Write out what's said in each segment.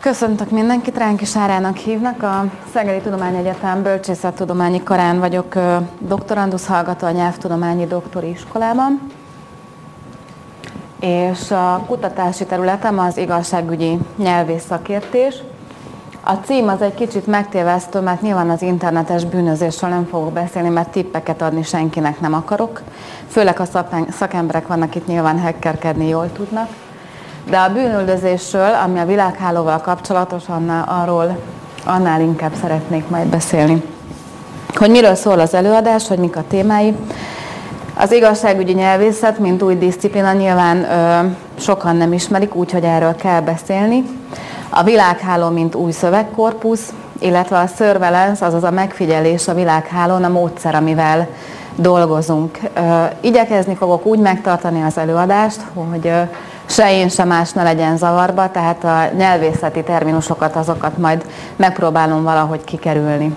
Köszöntök mindenkit, Ránki Sárának hívnak, a Szegedi Tudományegyetem Bölcsészettudományi Karán vagyok doktorandusz hallgató a nyelvtudományi doktori iskolában, és a kutatási területem az igazságügyi nyelvész szakértés. A cím az egy kicsit megtévesztő, mert nyilván az internetes bűnözésről nem fogok beszélni, mert tippeket adni senkinek nem akarok. Főleg a szakemberek vannak itt, nyilván hackerkedni jól tudnak. De a bűnüldözésről, ami a világhálóval kapcsolatos, annál inkább szeretnék majd beszélni. Hogy miről szól az előadás, hogy mik a témái. Az igazságügyi nyelvészet, mint új diszciplina, nyilván sokan nem ismerik, úgyhogy erről kell beszélni. A világháló, mint új szövegkorpusz, illetve a surveillance, azaz a megfigyelés a világhálón, a módszer, amivel dolgozunk. Igyekezni fogok úgy megtartani az előadást, hogy se én, se más ne legyen zavarba, tehát a nyelvészeti terminusokat, azokat majd megpróbálom valahogy kikerülni.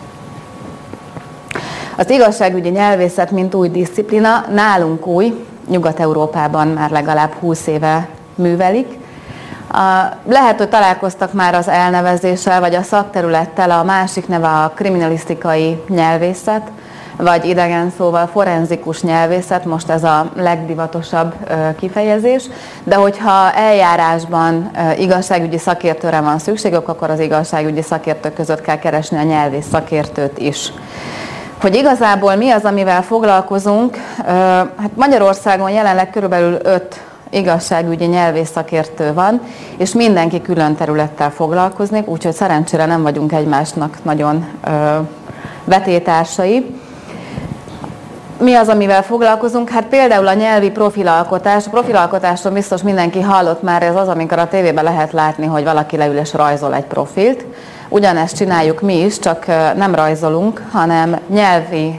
Az igazságügyi nyelvészet, mint új diszciplina, nálunk új, Nyugat-Európában már legalább 20 éve művelik. Lehet, hogy találkoztak már az elnevezéssel, vagy a szakterülettel, a másik neve a kriminalisztikai nyelvészet, vagy idegen szóval forenzikus nyelvészet, most ez a legdivatosabb kifejezés, de hogyha eljárásban igazságügyi szakértőre van szükségük, akkor az igazságügyi szakértők között kell keresni a nyelvész szakértőt is. Hogy igazából mi az, amivel foglalkozunk, hát Magyarországon jelenleg körülbelül 5 igazságügyi nyelvész szakértő van, és mindenki külön területtel foglalkozik, úgyhogy szerencsére nem vagyunk egymásnak nagyon vetétársai. Mi az, amivel foglalkozunk? Hát például a nyelvi profilalkotás. A profilalkotásról biztos mindenki hallott már, ez az, amikor a tévében lehet látni, hogy valaki leül és rajzol egy profilt. Ugyanezt csináljuk mi is, csak nem rajzolunk, hanem nyelvi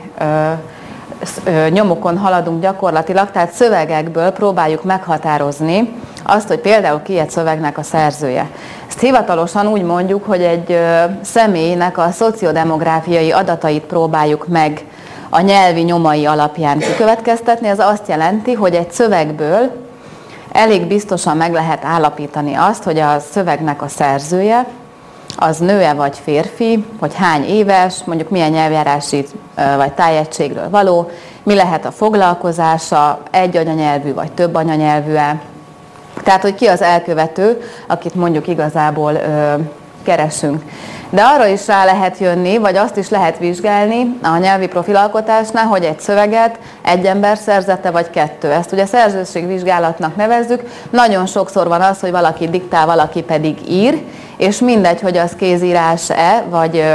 nyomokon haladunk gyakorlatilag, tehát szövegekből próbáljuk meghatározni azt, hogy például ki egy szövegnek a szerzője. Ezt hivatalosan úgy mondjuk, hogy egy személynek a szociodemográfiai adatait próbáljuk meg a nyelvi nyomai alapján kikövetkeztetni. Ez azt jelenti, hogy egy szövegből elég biztosan meg lehet állapítani azt, hogy a szövegnek a szerzője az nő-e vagy férfi, hogy hány éves, mondjuk milyen nyelvjárási vagy tájegységről való, mi lehet a foglalkozása, egy anyanyelvű vagy több anyanyelvű-e. Tehát, hogy ki az elkövető, akit mondjuk igazából keresünk. De arra is rá lehet jönni, vagy azt is lehet vizsgálni a nyelvi profilalkotásnál, hogy egy szöveget egy ember szerzette, vagy kettő. Ezt ugye szerzőségvizsgálatnak nevezzük. Nagyon sokszor van az, hogy valaki diktál, valaki pedig ír, és mindegy, hogy az kézírás-e, vagy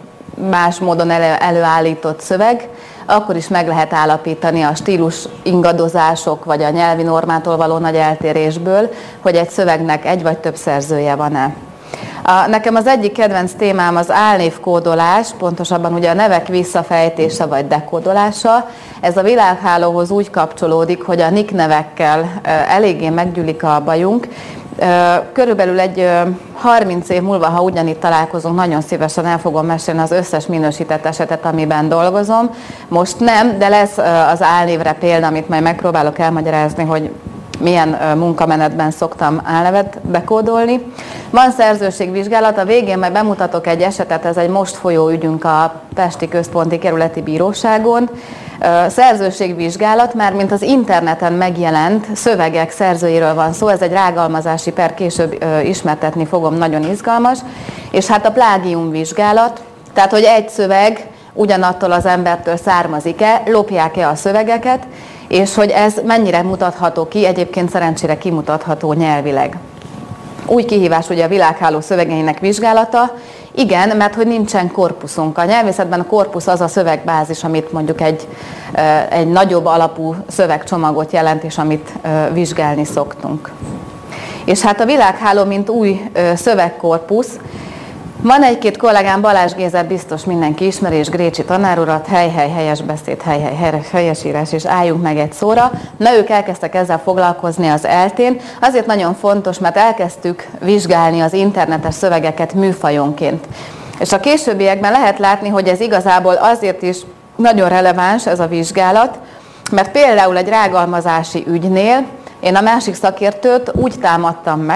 más módon előállított szöveg, akkor is meg lehet állapítani a stílus ingadozások, vagy a nyelvi normától való nagy eltérésből, hogy egy szövegnek egy vagy több szerzője van-e. Nekem az egyik kedvenc témám az álnévkódolás, pontosabban ugye a nevek visszafejtése vagy dekódolása. Ez a világhálóhoz úgy kapcsolódik, hogy a nick nevekkel eléggé meggyűlik a bajunk. Körülbelül egy 30 év múlva, ha ugyanitt találkozunk, nagyon szívesen el fogom mesélni az összes minősített esetet, amiben dolgozom. Most nem, de lesz az álnévre példa, amit majd megpróbálok elmagyarázni, hogy milyen munkamenetben szoktam álnevet bekódolni. Van szerzőségvizsgálat, a végén majd bemutatok egy esetet, ez egy most folyó ügyünk a Pesti Központi Kerületi Bíróságon. Szerzőségvizsgálat, már mint az interneten megjelent szövegek szerzőiről van szó, ez egy rágalmazási per, később ismertetni fogom, nagyon izgalmas. És hát a plágiumvizsgálat, tehát hogy egy szöveg ugyanattól az embertől származik-e, lopják-e a szövegeket, és hogy ez mennyire mutatható ki, egyébként szerencsére kimutatható nyelvileg. Új kihívás ugye a világháló szövegeinek vizsgálata. Igen, mert hogy nincsen korpuszunk. A nyelvészetben a korpusz az a szövegbázis, amit mondjuk egy nagyobb alapú szövegcsomagot jelent, és amit vizsgálni szoktunk. És hát a világháló, mint új szövegkorpusz, van egy-két kollégám, Balázs Gézát biztos mindenki ismeri, és Grécsi tanárurat, helyes beszéd, helyesírás, és álljunk meg egy szóra. Na, ők elkezdtek ezzel foglalkozni az ELTÉn. Azért nagyon fontos, mert elkezdtük vizsgálni az internetes szövegeket műfajonként. És a későbbiekben lehet látni, hogy ez igazából azért is nagyon releváns ez a vizsgálat, mert például egy rágalmazási ügynél én a másik szakértőt úgy támadtam meg,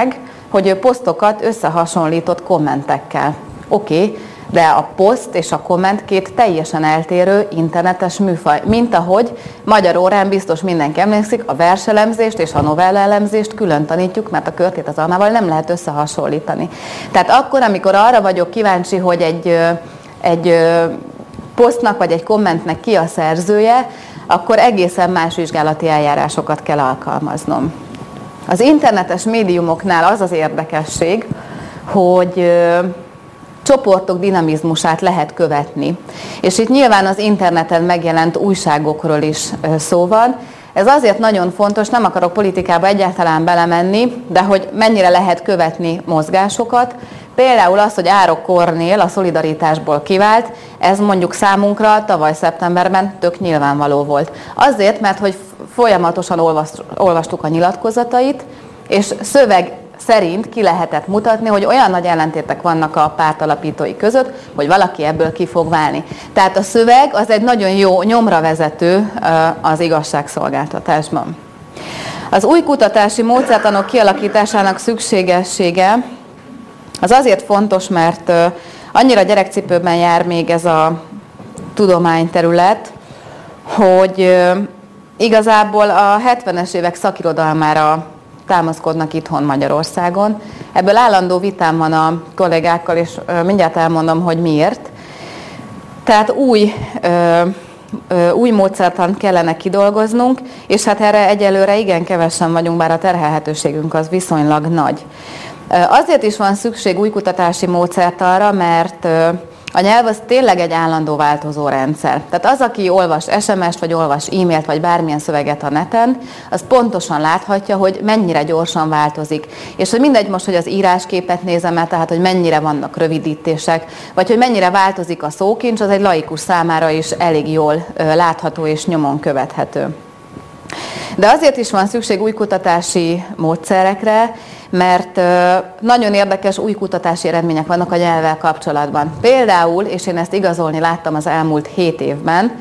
hogy posztokat összehasonlított kommentekkel. Oké, de a poszt és a komment két teljesen eltérő internetes műfaj. Mint ahogy magyar órán biztos mindenki emlékszik, a verselemzést és a novellaelemzést külön tanítjuk, mert a körtét az almával nem lehet összehasonlítani. Tehát akkor, amikor arra vagyok kíváncsi, hogy egy posztnak vagy egy kommentnek ki a szerzője, akkor egészen más vizsgálati eljárásokat kell alkalmaznom. Az internetes médiumoknál az az érdekesség, hogy csoportok dinamizmusát lehet követni. És itt nyilván az interneten megjelent újságokról is szó van. Ez azért nagyon fontos, nem akarok politikába egyáltalán belemenni, de hogy mennyire lehet követni mozgásokat. Például az, hogy Árok Kornél a Szolidaritásból kivált, ez mondjuk számunkra tavaly szeptemberben tök nyilvánvaló volt. Azért, mert hogy folyamatosan olvastuk a nyilatkozatait, és szöveg szerint ki lehetett mutatni, hogy olyan nagy ellentétek vannak a pártalapítói között, hogy valaki ebből ki fog válni. Tehát a szöveg az egy nagyon jó nyomravezető az igazságszolgáltatásban. Az új kutatási módszertanok kialakításának szükségessége az azért fontos, mert annyira gyerekcipőben jár még ez a tudományterület, hogy igazából a 70-es évek szakirodalmára támaszkodnak itthon Magyarországon. Ebből állandó vitám van a kollégákkal, és mindjárt elmondom, hogy miért. Tehát új módszertant kellene kidolgoznunk, és hát erre egyelőre igen kevesen vagyunk, bár a terhelhetőségünk az viszonylag nagy. Azért is van szükség új kutatási módszertanra, mert a nyelv az tényleg egy állandó változó rendszer. Tehát az, aki olvas SMS-t, vagy olvas e-mailt, vagy bármilyen szöveget a neten, az pontosan láthatja, hogy mennyire gyorsan változik. És hogy mindegy most, hogy az írásképet nézem el, tehát hogy mennyire vannak rövidítések, vagy hogy mennyire változik a szókincs, az egy laikus számára is elég jól látható és nyomon követhető. De azért is van szükség új kutatási módszerekre, mert nagyon érdekes új kutatási eredmények vannak a nyelvvel kapcsolatban. Például, és én ezt igazolni láttam az elmúlt 7 évben,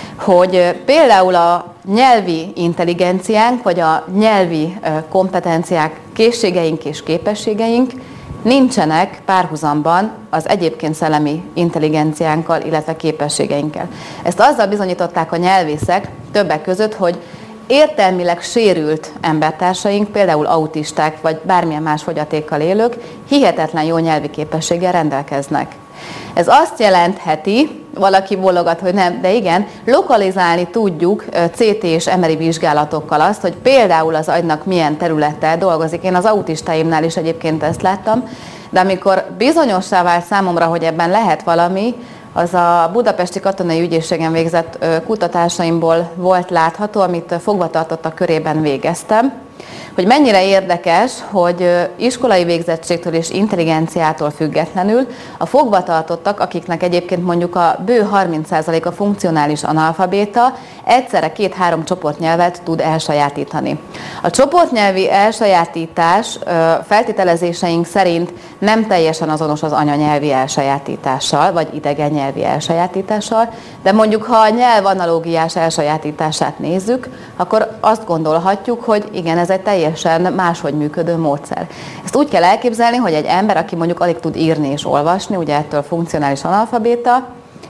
hogy például a nyelvi intelligenciánk, vagy a nyelvi kompetenciák, készségeink és képességeink nincsenek párhuzamban az egyébként szellemi intelligenciánkkal, illetve képességeinkkel. Ezt azzal bizonyították a nyelvészek többek között, hogy értelmileg sérült embertársaink, például autisták vagy bármilyen más fogyatékkal élők hihetetlen jó nyelvi képességgel rendelkeznek. Ez azt jelentheti, valaki bólogat, hogy nem, de igen, lokalizálni tudjuk CT és MRI vizsgálatokkal azt, hogy például az agynak milyen területtel dolgozik. Én az autistáimnál is egyébként ezt láttam, de amikor bizonyossá vált számomra, hogy ebben lehet valami, az a Budapesti Katonai Ügyészségen végzett kutatásaimból volt látható, amit fogvatartottak körében végeztem, hogy mennyire érdekes, hogy iskolai végzettségtől és intelligenciától függetlenül a fogvatartottak, akiknek egyébként mondjuk a bő 30%-a funkcionális analfabéta, egyszerre 2-3 csoportnyelvet tud elsajátítani. A csoportnyelvi elsajátítás feltételezéseink szerint nem teljesen azonos az anyanyelvi elsajátítással, vagy idegen nyelvi elsajátítással, de mondjuk ha a nyelv analógiás elsajátítását nézzük, akkor azt gondolhatjuk, hogy igen, ez egy teljesen máshogy működő módszer. Ezt úgy kell elképzelni, hogy egy ember, aki mondjuk alig tud írni és olvasni, ugye ettől funkcionális analfabéta,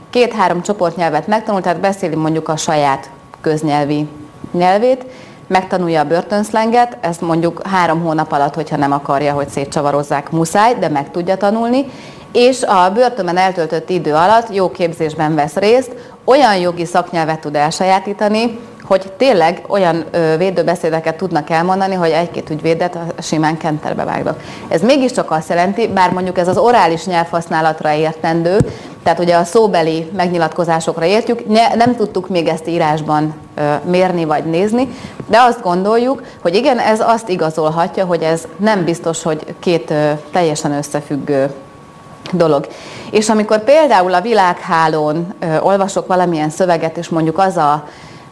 2-3 csoportnyelvet megtanul, tehát beszéli mondjuk a saját köznyelvi nyelvét, megtanulja a börtönszlenget, ezt mondjuk 3 hónap alatt, hogyha nem akarja, hogy szétcsavarozzák, muszáj, de meg tudja tanulni, és a börtönben eltöltött idő alatt jó képzésben vesz részt, olyan jogi szaknyelvet tud elsajátítani, hogy tényleg olyan védőbeszédeket tudnak elmondani, hogy 1-2 ügyvédet simán kenterbe vágnak. Ez mégiscsak azt jelenti, bár mondjuk ez az orális nyelvhasználatra értendő, tehát ugye a szóbeli megnyilatkozásokra értjük, nem tudtuk még ezt írásban mérni vagy nézni, de azt gondoljuk, hogy igen, ez azt igazolhatja, hogy ez nem biztos, hogy 2 teljesen összefüggő dolog. És amikor például a világhálón olvasok valamilyen szöveget, és mondjuk az a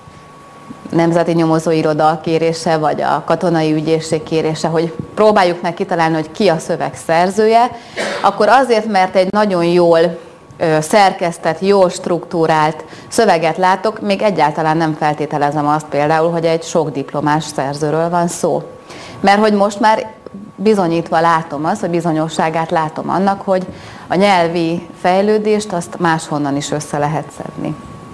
Nemzeti Nyomozóiroda kérése, vagy a Katonai Ügyészség kérése, hogy próbáljuk meg kitalálni, hogy ki a szöveg szerzője, akkor azért, mert egy nagyon jól szerkesztett, jól struktúrált szöveget látok, még egyáltalán nem feltételezem azt például, hogy egy sok diplomás szerzőről van szó. Mert hogy most már bizonyítva látom azt, vagy bizonyosságát látom annak, hogy a nyelvi fejlődést azt máshonnan is össze lehet szedni.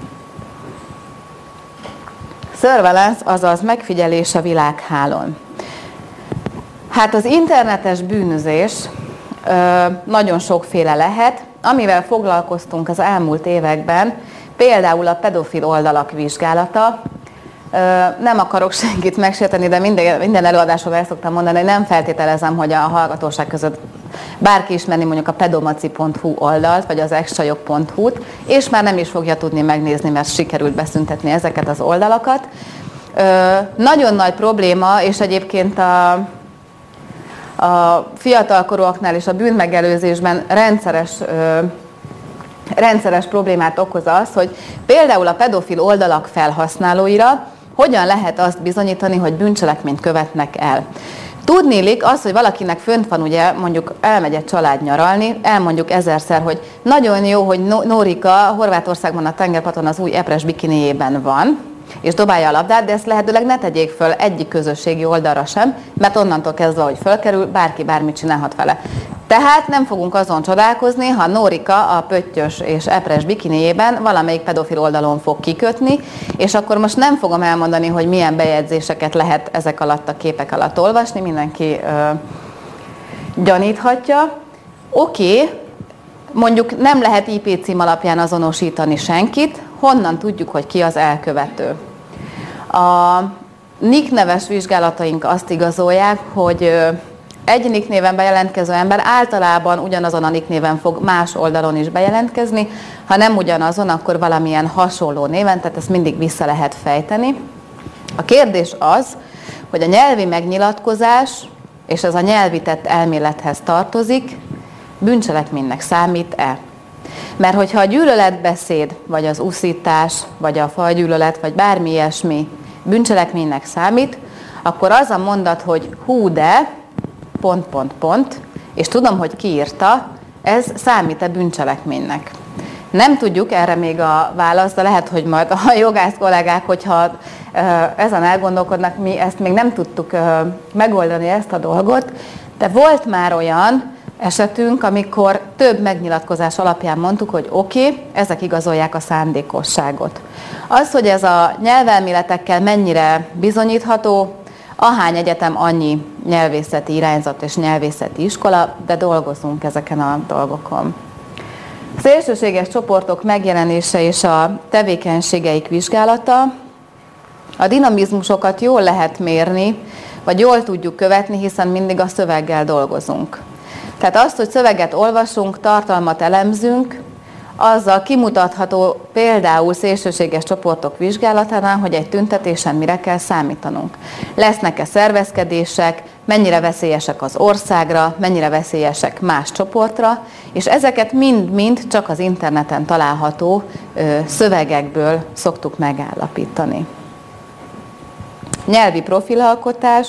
Surveillance, azaz megfigyelés a világhálón. Hát az internetes bűnözés nagyon sokféle lehet, amivel foglalkoztunk az elmúlt években, például a pedofil oldalak vizsgálata. Nem akarok senkit megsérteni, de minden előadásról el szoktam mondani, hogy nem feltételezem, hogy a hallgatóság között bárki ismerni mondjuk a pedomaci.hu oldalt, vagy az extrajog.hu-t, és már nem is fogja tudni megnézni, mert sikerült beszüntetni ezeket az oldalakat. Nagyon nagy probléma, és egyébként a fiatalkorúaknál és a bűnmegelőzésben rendszeres problémát okoz az, hogy például a pedofil oldalak felhasználóira hogyan lehet azt bizonyítani, hogy bűncselekményt követnek el. Tudniillik az, hogy valakinek fönt van, ugye mondjuk elmegy egy család nyaralni, elmondjuk ezerszer, hogy nagyon jó, hogy Nórika Horvátországban a tengerparton az új epres bikinijében van, és dobálja a labdát, de ezt lehetőleg ne tegyék föl egyik közösségi oldalra sem, mert onnantól kezdve, hogy fölkerül, bárki bármit csinálhat vele. Tehát nem fogunk azon csodálkozni, ha Nórika a pöttyös és epres bikinijében valamelyik pedofil oldalon fog kikötni, és akkor most nem fogom elmondani, hogy milyen bejegyzéseket lehet ezek alatt a képek alatt olvasni, mindenki gyaníthatja. Oké, mondjuk nem lehet IP cím alapján azonosítani senkit, honnan tudjuk, hogy ki az elkövető. A NIK neves vizsgálataink azt igazolják, hogy egy NIK néven bejelentkező ember általában ugyanazon a NIK néven fog más oldalon is bejelentkezni, ha nem ugyanazon, akkor valamilyen hasonló néven, tehát ezt mindig vissza lehet fejteni. A kérdés az, hogy a nyelvi megnyilatkozás, és ez a nyelvi tett elmélethez tartozik, bűncselekménynek számít-e? Mert hogyha a gyűlöletbeszéd, vagy az uszítás, vagy a fajgyűlölet, vagy bármi ilyesmi bűncselekménynek számít, akkor az a mondat, hogy hú de, ... és tudom, hogy ki írta, ez számít-e bűncselekménynek. Nem tudjuk erre még a választ, de lehet, hogy majd a jogász kollégák, hogyha ezen elgondolkodnak, mi ezt még nem tudtuk megoldani ezt a dolgot, de volt már olyan esetünk, amikor több megnyilatkozás alapján mondtuk, hogy oké, ezek igazolják a szándékosságot. Az, hogy ez a nyelvelméletekkel mennyire bizonyítható, ahány egyetem, annyi nyelvészeti irányzat és nyelvészeti iskola, de dolgozunk ezeken a dolgokon. Szélsőséges csoportok megjelenése és a tevékenységeik vizsgálata. A dinamizmusokat jól lehet mérni, vagy jól tudjuk követni, hiszen mindig a szöveggel dolgozunk. Tehát azt, hogy szöveget olvasunk, tartalmat elemzünk, azzal kimutatható például szélsőséges csoportok vizsgálatánál, hogy egy tüntetésen mire kell számítanunk. Lesznek-e szervezkedések, mennyire veszélyesek az országra, mennyire veszélyesek más csoportra, és ezeket mind-mind csak az interneten található szövegekből szoktuk megállapítani. Nyelvi profilalkotás.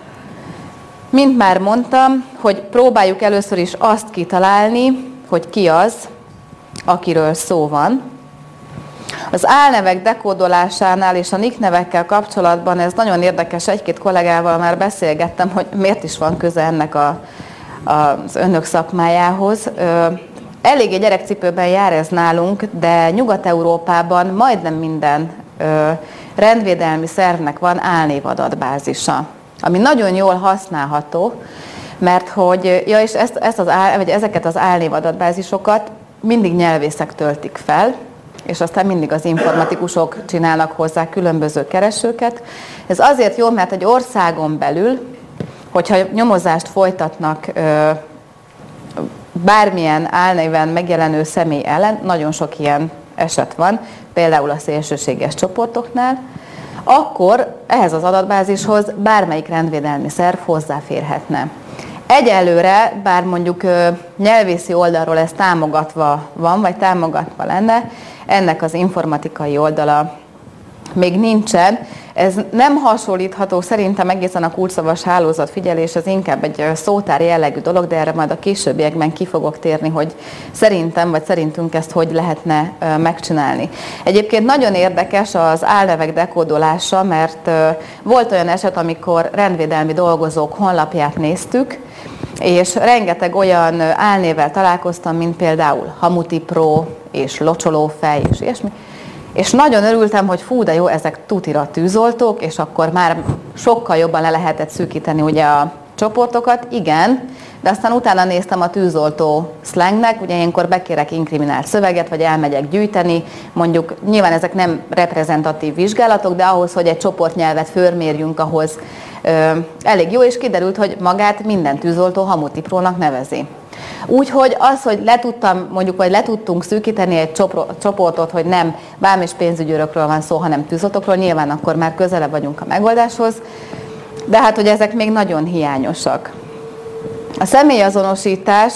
Mint már mondtam, hogy próbáljuk először is azt kitalálni, hogy ki az, akiről szó van. Az álnevek dekódolásánál és a NIK nevekkel kapcsolatban ez nagyon érdekes, egy-két kollégával már beszélgettem, hogy miért is van köze ennek az önök szakmájához. Eléggé gyerekcipőben jár ez nálunk, de Nyugat-Európában majdnem minden rendvédelmi szervnek van álnévadatbázisa, ami nagyon jól használható, mert hogy és ezeket az álnévadatbázisokat mindig nyelvészek töltik fel, és aztán mindig az informatikusok csinálnak hozzá különböző keresőket. Ez azért jó, mert egy országon belül, hogyha nyomozást folytatnak bármilyen álnéven megjelenő személy ellen, nagyon sok ilyen eset van, például a szélsőséges csoportoknál, akkor ehhez az adatbázishoz bármelyik rendvédelmi szerv hozzáférhetne. Egyelőre, bár mondjuk nyelvészi oldalról ez támogatva van, vagy támogatva lenne, ennek az informatikai oldala még nincsen. Ez nem hasonlítható szerintem egészen a kulcsszavas hálózatfigyelés, ez inkább egy szótár jellegű dolog, de erre majd a későbbiekben ki fogok térni, hogy szerintem, vagy szerintünk ezt hogy lehetne megcsinálni. Egyébként nagyon érdekes az álnevek dekódolása, mert volt olyan eset, amikor rendvédelmi dolgozók honlapját néztük, és rengeteg olyan álnévvel találkoztam, mint például Hamutipró és Locsolófej és ilyesmi. És nagyon örültem, hogy fú, de jó, ezek tutira tűzoltók, és akkor már sokkal jobban le lehetett szűkíteni ugye a csoportokat. Igen, de aztán utána néztem a tűzoltó szlengnek, ugye ilyenkor bekérek inkriminált szöveget, vagy elmegyek gyűjteni, mondjuk nyilván ezek nem reprezentatív vizsgálatok, de ahhoz, hogy egy csoportnyelvet fölmérjünk, ahhoz elég jó, és kiderült, hogy magát minden tűzoltó Hamutiprónak nevezi. Úgyhogy az, hogy le tudtunk szűkíteni egy csoportot, hogy nem vám- és pénzügyőrökről van szó, hanem tűzoltókról, nyilván akkor már közelebb vagyunk a megoldáshoz, de hát, hogy ezek még nagyon hiányosak. A személyazonosítás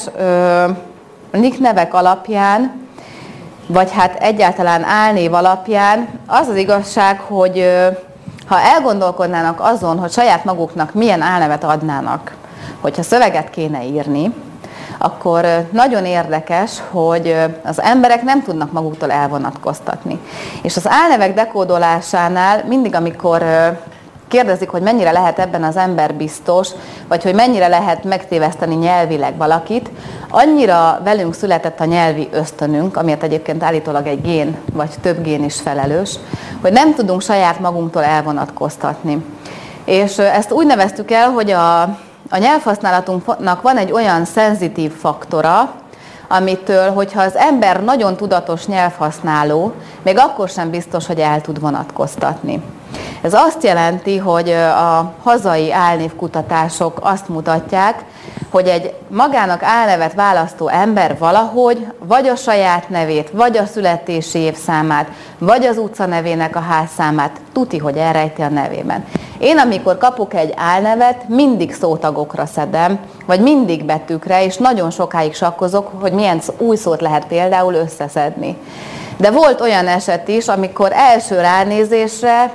nicknevek alapján, vagy hát egyáltalán álnév alapján az az igazság, hogy ha elgondolkodnának azon, hogy saját maguknak milyen álnevet adnának, hogyha szöveget kéne írni, akkor nagyon érdekes, hogy az emberek nem tudnak maguktól elvonatkoztatni. És az álnevek dekódolásánál mindig, amikor kérdezik, hogy mennyire lehet ebben az ember biztos, vagy hogy mennyire lehet megtéveszteni nyelvileg valakit, annyira velünk született a nyelvi ösztönünk, amiért egyébként állítólag egy gén, vagy több gén is felelős, hogy nem tudunk saját magunktól elvonatkoztatni. És ezt úgy neveztük el, hogy a nyelvhasználatunknak van egy olyan szenzitív faktora, amitől, hogyha az ember nagyon tudatos nyelvhasználó, még akkor sem biztos, hogy el tud vonatkoztatni. Ez azt jelenti, hogy a hazai álnévkutatások azt mutatják, hogy egy magának álnevet választó ember valahogy vagy a saját nevét, vagy a születési évszámát, vagy az utca nevének a házszámát tuti, hogy elrejti a nevében. Én, amikor kapok egy álnevet, mindig szótagokra szedem, vagy mindig betűkre, és nagyon sokáig sakkozok, hogy milyen új szót lehet például összeszedni. De volt olyan eset is, amikor első ránézésre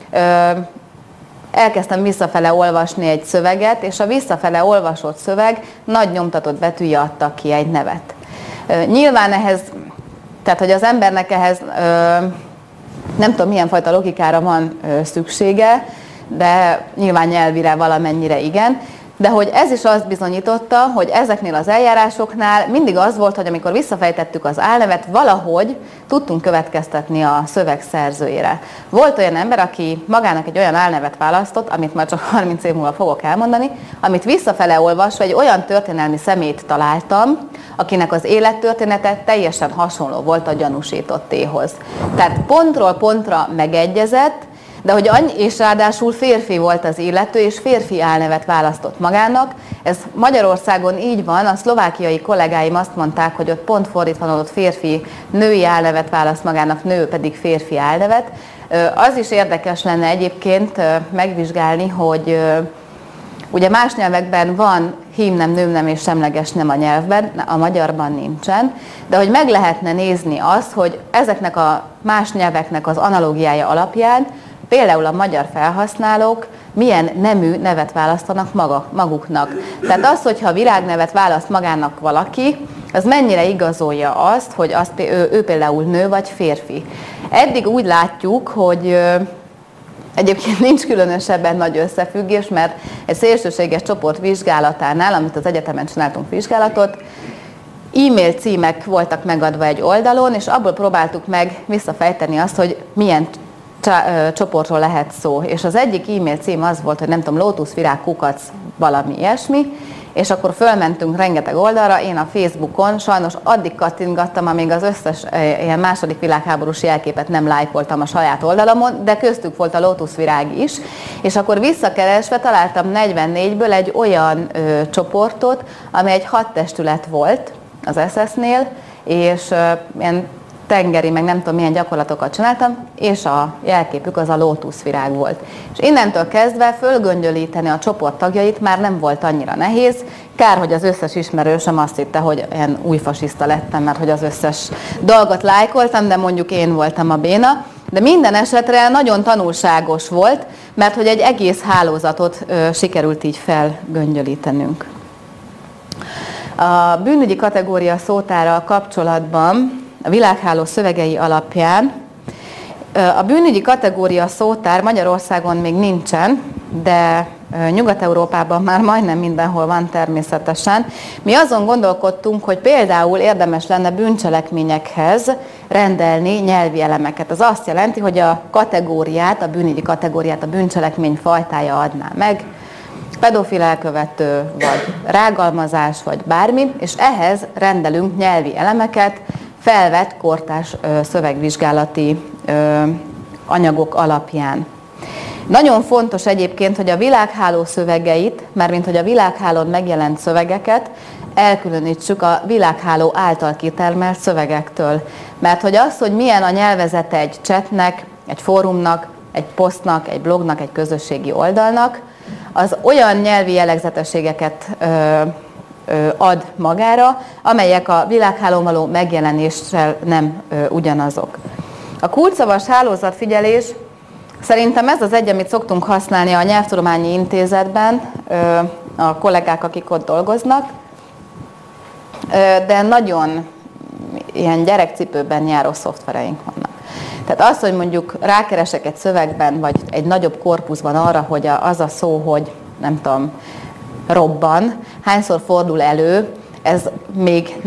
elkezdtem visszafele olvasni egy szöveget, és a visszafele olvasott szöveg nagy nyomtatott betűje adta ki egy nevet. Nyilván ehhez, tehát hogy az embernek ehhez nem tudom milyen fajta logikára van szüksége, de nyilván nyelvire valamennyire igen, de hogy ez is azt bizonyította, hogy ezeknél az eljárásoknál mindig az volt, hogy amikor visszafejtettük az álnevet, valahogy tudtunk következtetni a szöveg szerzőjére. Volt olyan ember, aki magának egy olyan álnevet választott, amit már csak 30 év múlva fogok elmondani, amit visszafele olvasva egy olyan történelmi személyt találtam, akinek az élettörténete teljesen hasonló volt a gyanúsítottéhoz. Tehát pontról pontra megegyezett, de hogy és ráadásul férfi volt az illető, és férfi álnevet választott magának. Ez Magyarországon így van, a szlovákiai kollégáim azt mondták, hogy ott pont fordítva van, ott férfi női álnevet választ magának, nő pedig férfi álnevet. Az is érdekes lenne egyébként megvizsgálni, hogy ugye más nyelvekben van hímnem, nőmnem és semleges nem a nyelvben, a magyarban nincsen, de hogy meg lehetne nézni azt, hogy ezeknek a más nyelveknek az analógiája alapján például a magyar felhasználók milyen nemű nevet választanak maguknak. Tehát az, hogyha virágnevet választ magának valaki, az mennyire igazolja azt, hogy ő például nő vagy férfi. Eddig úgy látjuk, hogy egyébként nincs különösebben nagy összefüggés, mert egy szélsőséges csoport vizsgálatánál, amit az egyetemen csináltunk vizsgálatot, e-mail címek voltak megadva egy oldalon, és abból próbáltuk meg visszafejteni azt, hogy milyen csoportról lehet szó. És az egyik e-mail cím az volt, hogy nem tudom, lótuszvirág kukac, valami ilyesmi, és akkor fölmentünk rengeteg oldalra, én a Facebookon sajnos addig kattintgattam, amíg az összes ilyen második világháborús jelképet nem lájkoltam a saját oldalamon, de köztük volt a lótuszvirág is, és akkor visszakeresve találtam 44-ből egy olyan csoportot, ami egy 6 testület volt az SS-nél, és ilyen tengeri, meg nem tudom milyen gyakorlatokat csináltam, és a jelképük az a lótuszvirág volt. És innentől kezdve fölgöngyölíteni a csoport tagjait már nem volt annyira nehéz. Kár, hogy az összes ismerősöm azt hitte, hogy ilyen új fasiszta lettem, mert hogy az összes dolgot lájkoltam, de mondjuk én voltam a béna. De minden esetre nagyon tanulságos volt, mert hogy egy egész hálózatot sikerült így felgöngyölítenünk. A bűnügyi kategória szótárral kapcsolatban a Világháló szövegei alapján a bűnügyi kategória szótár Magyarországon még nincsen, de Nyugat-Európában már majdnem mindenhol van természetesen. Mi azon gondolkodtunk, hogy például érdemes lenne bűncselekményekhez rendelni nyelvi elemeket. Ez azt jelenti, hogy a kategóriát, a bűnügyi kategóriát a bűncselekmény fajtája adná meg, pedofil elkövető, vagy rágalmazás, vagy bármi, és ehhez rendelünk nyelvi elemeket, felvett kortárs szövegvizsgálati anyagok alapján. Nagyon fontos egyébként, hogy a Világháló szövegeit, mármint hogy a Világhálón megjelent szövegeket elkülönítsük a Világháló által kitermelt szövegektől. Mert hogy az, hogy milyen a nyelvezete egy chatnek, egy fórumnak, egy posztnak, egy blognak, egy közösségi oldalnak, az olyan nyelvi jellegzetességeket ad magára, amelyek a Világhálón való megjelenéssel nem ugyanazok. A kulcsszavas hálózatfigyelés, szerintem ez az egy, amit szoktunk használni a Nyelvtudományi Intézetben, a kollégák, akik ott dolgoznak, de nagyon ilyen gyerekcipőben járó szoftvereink vannak. Tehát az, hogy mondjuk rákeresek egy szövegben, vagy egy nagyobb korpuszban arra, hogy az a szó, hogy nem tudom, robban, hányszor fordul elő, ez még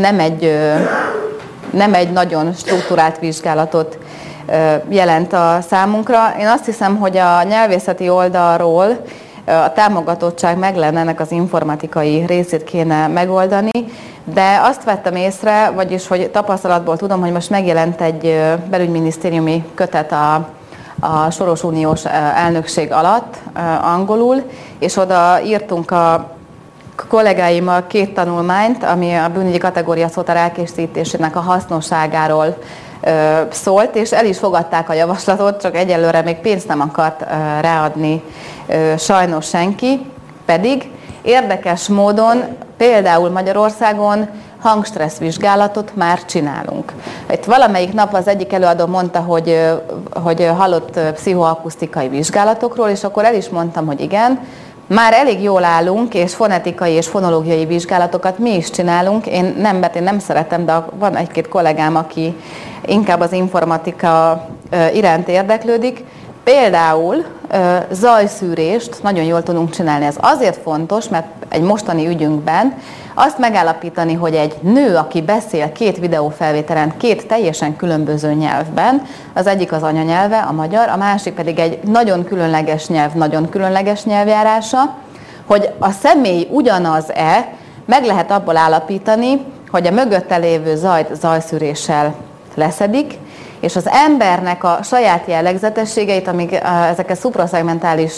nem egy nagyon struktúrált vizsgálatot jelent a számunkra. Én azt hiszem, hogy a nyelvészeti oldalról a támogatottság meg lenne, ennek az informatikai részét kéne megoldani, de azt vettem észre, vagyis hogy tapasztalatból tudom, hogy most megjelent egy belügyminisztériumi kötet a Soros Uniós elnökség alatt angolul, és oda írtunk a kollégáimmal 2 tanulmányt, ami a bűnügyi kategória szótár elkészítésének a hasznosságáról szólt, és el is fogadták a javaslatot, csak egyelőre még pénzt nem akart ráadni sajnos senki, pedig érdekes módon például Magyarországon hangstressz vizsgálatot már csinálunk. Itt valamelyik nap az egyik előadó mondta, hogy hallott pszichoakusztikai vizsgálatokról, és akkor el is mondtam, hogy igen, már elég jól állunk, és fonetikai és fonológiai vizsgálatokat mi is csinálunk. Én nem szeretem, de van egy-két kollégám, aki inkább az informatika iránt érdeklődik. Például zajszűrést nagyon jól tudunk csinálni. Ez azért fontos, mert egy mostani ügyünkben azt megállapítani, hogy egy nő, aki beszél 2 videófelvételen 2 teljesen különböző nyelvben, az egyik az anyanyelve, a magyar, a másik pedig egy nagyon különleges nyelv, nagyon különleges nyelvjárása, hogy a személy ugyanaz-e, meg lehet abból állapítani, hogy a mögötte lévő zajt zajszűréssel leszedik, és az embernek a saját jellegzetességeit, amik ezeket szupraszegmentális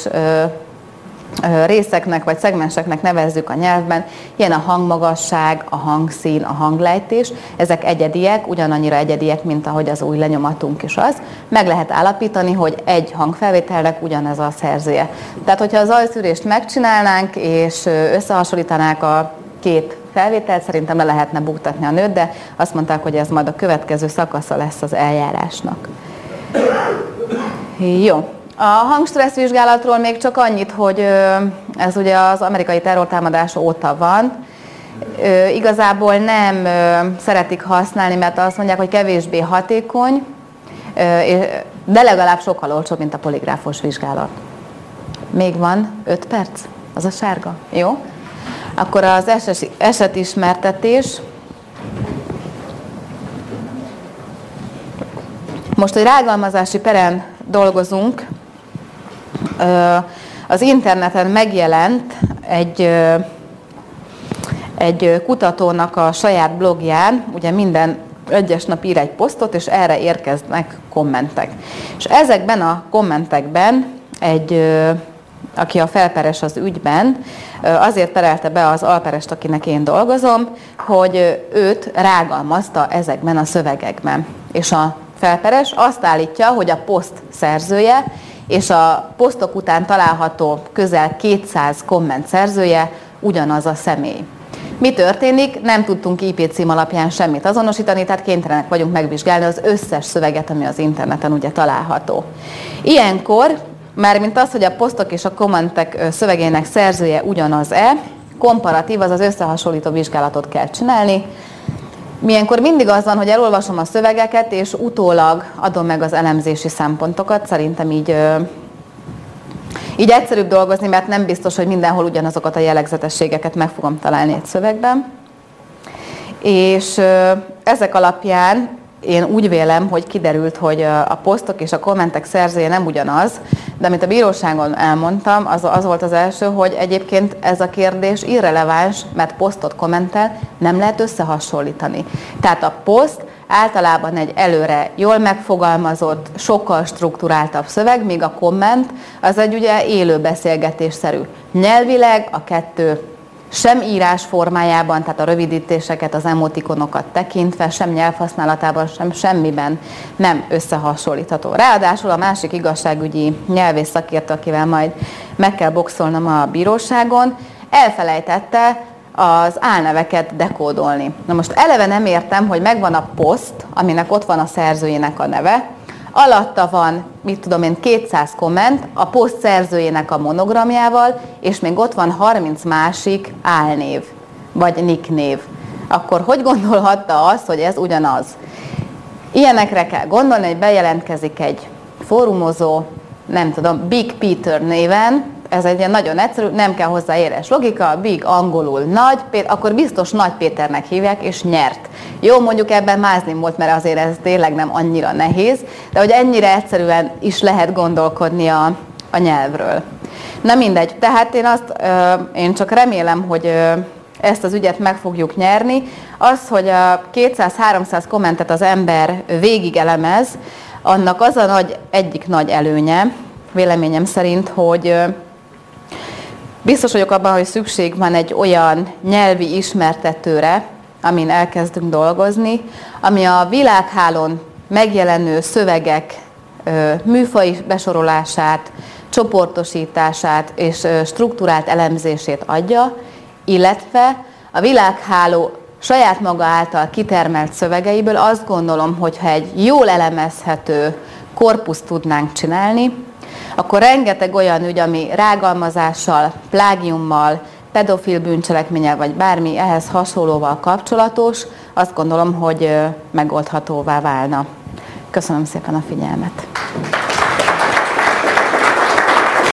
részeknek vagy szegmenseknek nevezzük a nyelvben, ilyen a hangmagasság, a hangszín, a hanglejtés, ezek egyediek, ugyanannyira egyediek, mint ahogy az új lenyomatunk is az. Meg lehet állapítani, hogy egy hangfelvételnek ugyanez a szerzője. Tehát, hogyha a zajszűrést megcsinálnánk, és összehasonlítanák a 2 felvételt, szerintem le lehetne buktatni a nőt, de azt mondták, hogy ez majd a következő szakasza lesz az eljárásnak. Jó. A hangstressz vizsgálatról még csak annyit, hogy ez ugye az amerikai terrortámadás óta van. Igazából nem szeretik használni, mert azt mondják, hogy kevésbé hatékony, de legalább sokkal olcsóbb, mint a poligráfos vizsgálat. Még van 5 perc? Az a sárga? Jó? Akkor az esetismertetés. Most egy rágalmazási peren dolgozunk. Az interneten megjelent egy kutatónak a saját blogján, ugye minden egyes nap ír egy posztot, és erre érkeznek kommentek. És ezekben a kommentekben aki a felperes az ügyben, azért perelte be az alperest, akinek én dolgozom, hogy őt rágalmazta ezekben a szövegekben. És a felperes azt állítja, hogy a poszt szerzője és a posztok után található közel 200 komment szerzője ugyanaz a személy. Mi történik? Nem tudtunk IP cím alapján semmit azonosítani, tehát kénytelenek vagyunk megvizsgálni az összes szöveget, ami az interneten ugye található. Ilyenkor, mármint az, hogy a posztok és a kommentek szövegének szerzője ugyanaz-e, komparatív, azaz összehasonlító vizsgálatot kell csinálni. Ilyenkor mindig az van, hogy elolvasom a szövegeket, és utólag adom meg az elemzési szempontokat. Szerintem így egyszerűbb dolgozni, mert nem biztos, hogy mindenhol ugyanazokat a jellegzetességeket meg fogom találni egy szövegben. És ezek alapján én úgy vélem, hogy kiderült, hogy a posztok és a kommentek szerzője nem ugyanaz, de amit a bíróságon elmondtam, az volt az első, hogy egyébként ez a kérdés irreleváns, mert posztot kommentel nem lehet összehasonlítani. Tehát a poszt általában egy előre jól megfogalmazott, sokkal strukturáltabb szöveg, míg a komment az egy ugye élő beszélgetésszerű. Nyelvileg a kettő sem írás formájában, tehát a rövidítéseket, az emotikonokat tekintve, sem nyelvhasználatában, sem semmiben nem összehasonlítható. Ráadásul a másik igazságügyi nyelvész szakértő, akivel majd meg kell boxolnom a bíróságon, elfelejtette az álneveket dekódolni. Na most eleve nem értem, hogy megvan a poszt, aminek ott van a szerzőjének a neve, alatta van, 200 komment a poszt szerzőjének a monogramjával, és még ott van 30 másik álnév, vagy nicknév. Akkor hogy gondolhatta azt, hogy ez ugyanaz? Ilyenekre kell gondolni, hogy bejelentkezik egy fórumozó, Big Peter néven, ez egy ilyen nagyon egyszerű, nem kell hozzá éles logika, Big angolul Nagy, akkor biztos Nagy Péternek hívják, és nyert. Jó, mondjuk ebben mázni volt, mert azért ez tényleg nem annyira nehéz, de hogy ennyire egyszerűen is lehet gondolkodni a nyelvről. Na mindegy, tehát én csak remélem, hogy ezt az ügyet meg fogjuk nyerni. Az, hogy a 200-300 kommentet az ember végig elemez, annak az a egyik nagy előnye, véleményem szerint, hogy biztos vagyok abban, hogy szükség van egy olyan nyelvi ismertetőre, amin elkezdünk dolgozni, ami a világhálón megjelenő szövegek műfaji besorolását, csoportosítását és strukturált elemzését adja, illetve a világháló saját maga által kitermelt szövegeiből azt gondolom, hogyha egy jól elemezhető korpuszt tudnánk csinálni, akkor rengeteg olyan ügy, ami rágalmazással, plágiummal, pedofil bűncselekménnyel, vagy bármi ehhez hasonlóval kapcsolatos, azt gondolom, hogy megoldhatóvá válna. Köszönöm szépen a figyelmet!